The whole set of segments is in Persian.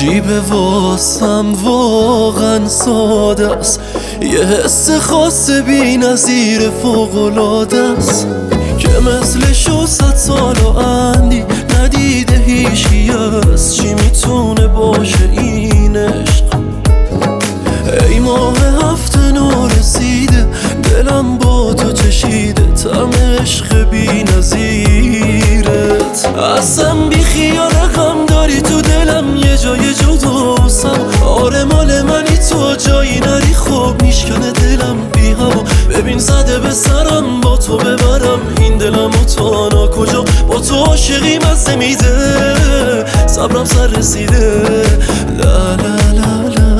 عجیبه واسم واقعا ساده است، یه حس خاص بی نظیر فوق‌العاده است که مثلشو 100 سال و اندی ندیده هیچکی است. چی میتونه باشه این عشق؟ ای ماه هفته نورسیده دلم با تو چشیده طعم عشق بی نظیرت. اصلا بی خیال غم داری تو دلم یه جای جداسم. آره مال منی تو جایی نری خوب میشکنه دلم بی هوا. ببین زده به سرم با تو ببرم این دلم و تانا کجا. با تو عاشقی مزه میده صبرم سر رسیده. لا لا لا لا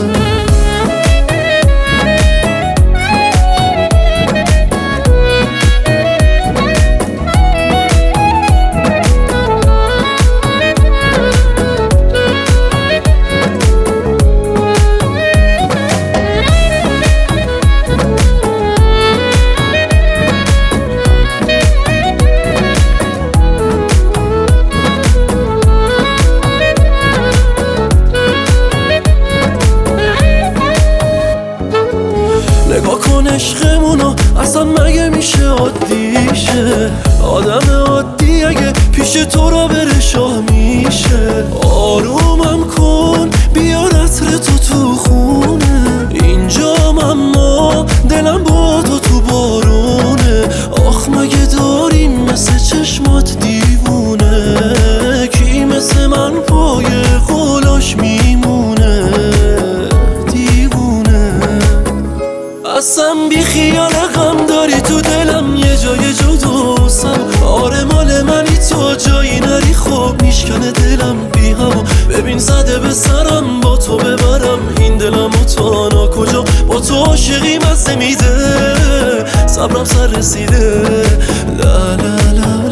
نگاه کن عشقمونو اصلا مگه میشه عادیشه؟ آدم عادی اگه پیش تو را بره شاه میشه. آرومم کن بیار عطر تو خونه اینجام، اما دلم با تو بارونه. آخ مگه داریم مثل چشمات دیوونه؟ کی مثل من پای قولاش میمونه دیوونه؟ اصلا بی خیال غم داری تو دلم یه جای جداسم. آره مال منی تو جایی نری خوب میشکنه دلم بی هوا. ببین زده به سرم با تو ببرم این دلم و تانا کجا. با تو عاشقی مزه میده صبرم سر رسیده. لا لا لا